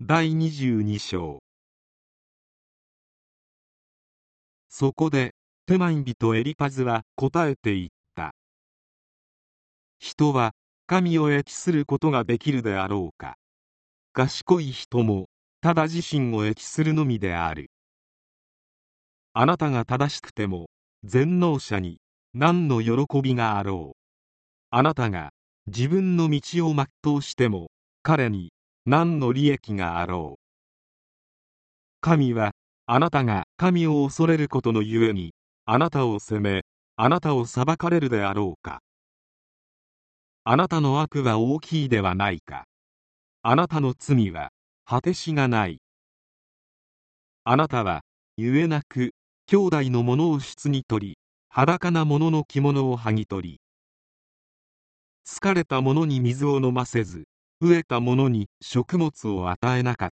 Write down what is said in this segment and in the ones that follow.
第22章。そこでテマン人エリパズは答えて言った。人は神を益することができるであろうか。賢い人もただ自身を益するのみである。あなたが正しくても全能者に何の喜びがあろう。あなたが自分の道を全うしても彼に何の利益があろう。神はあなたが神を恐れることのゆえにあなたを責め、あなたを裁かれるであろうか。あなたの悪は大きいではないか。あなたの罪は果てしがない。あなたはゆえなく兄弟のものを質に取り、裸な者の着物を剥ぎ取り、疲れた者に水を飲ませず、飢えた者に食物を与えなかった。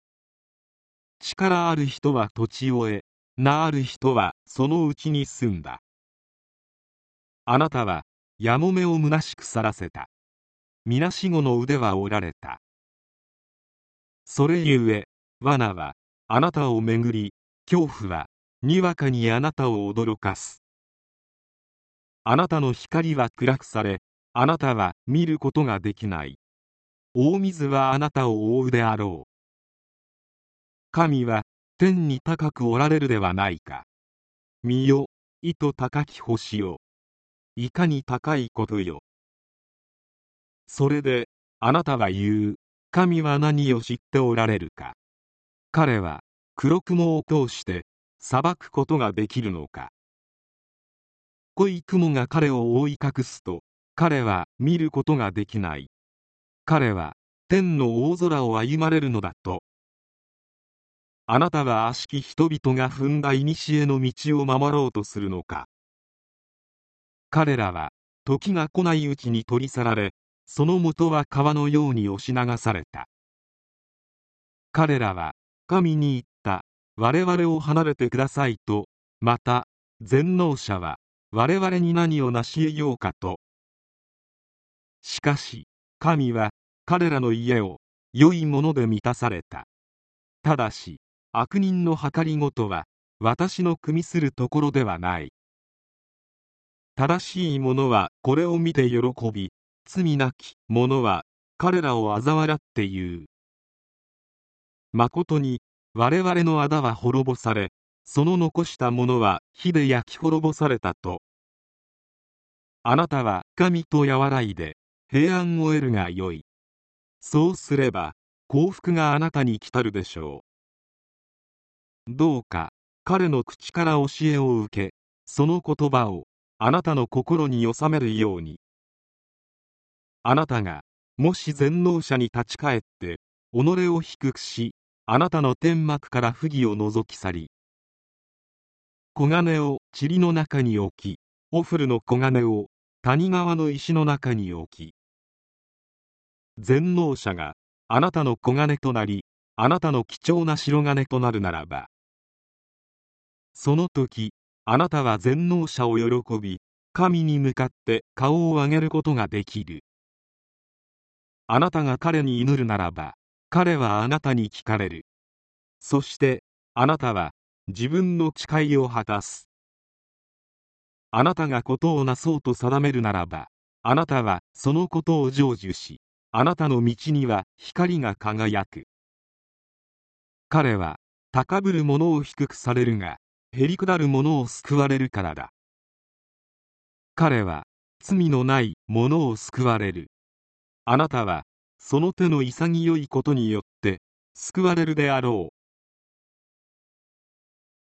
力ある人は土地を得、名ある人はそのうちに住んだ。あなたはやもめを虚しくさらせた。みなしごの腕は折られた。それゆえ罠はあなたをめぐり、恐怖はにわかにあなたを驚かす。あなたの光は暗くされ、あなたは見ることができない。大水はあなたを覆うであろう。神は天に高くおられるではないか。見よ、いと高き星よ。いかに高いことよ。それであなたは言う。神は何を知っておられるか。彼は黒雲を通して裁くことができるのか。濃い雲が彼を覆い隠すと彼は見ることができない。彼は天の大空を歩まれるのだと。あなたは悪しき人々が踏んだ古の道を守ろうとするのか。彼らは時が来ないうちに取り去られ、その元は川のように押し流された。彼らは神に言った。我々を離れてくださいと。また全能者は我々に何を成し得ようかと。しかし神は彼らの家を良いもので満たされた。ただし悪人の計りごとは私の汲みするところではない。正しい者はこれを見て喜び、罪なき者は彼らを嘲笑って言う。まことに我々の仇は滅ぼされ、その残したものは火で焼き滅ぼされたと。あなたは神と和らいで平安を得るがよい。そうすれば幸福があなたに来たるでしょう。どうか彼の口から教えを受け、その言葉をあなたの心に収めるように。あなたがもし全能者に立ち返って己を低くし、あなたの天幕から不義を除き去り、黄金を塵の中に置き、オフルの黄金を谷川の石の中に置き、全能者があなたの黄金となり、あなたの貴重な白金となるならば、その時あなたは全能者を喜び、神に向かって顔を上げることができる。あなたが彼に祈るならば、彼はあなたに聞かれる。そしてあなたは自分の誓いを果たす。あなたがことをなそうと定めるならば、あなたはそのことを成就し、あなたの道には光が輝く。彼は高ぶる者を低くされるが、へりくだる者を救われるからだ。彼は罪のない者を救われる。あなたはその手の潔いことによって救われるであろう。